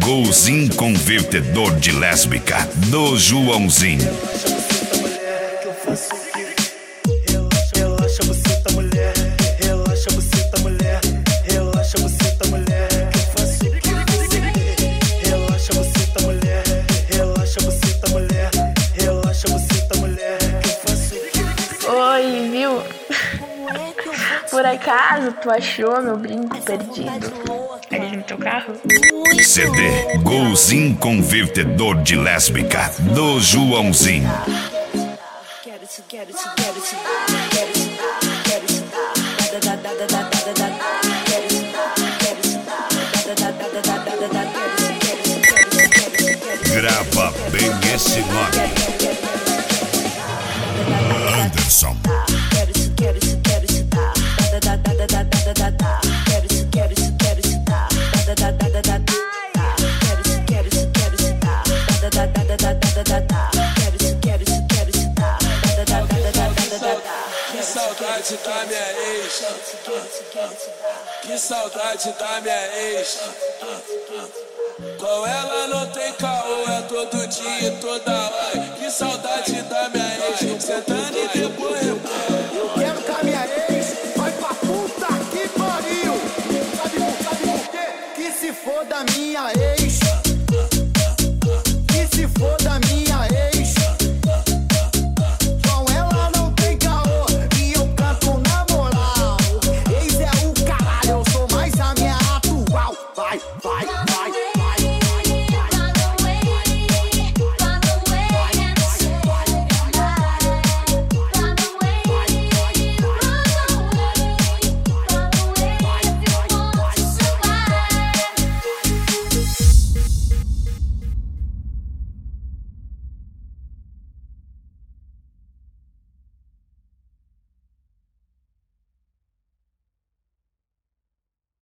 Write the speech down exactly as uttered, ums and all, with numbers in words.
golzinho convertedor de lésbica do Joãozinho. Relaxa, buceta, mulher. Relaxa, buceta, mulher. Relaxa, buceta, mulher. Que eu faço o que você quer. Relaxa, buceta, mulher. Relaxa, buceta, mulher. Relaxa, buceta, mulher. Que eu faço o que você quer. Oi, viu? Por acaso tu achou meu brinco perdido ali no teu carro? C D golzinho convertedor de lésbica do Joãozinho. Grava bem esse nome. Anderson. Que saudade da minha ex. Que saudade da minha ex. Com ela não tem caô, é todo dia e toda hora. Que saudade da minha ex. Sentando e depois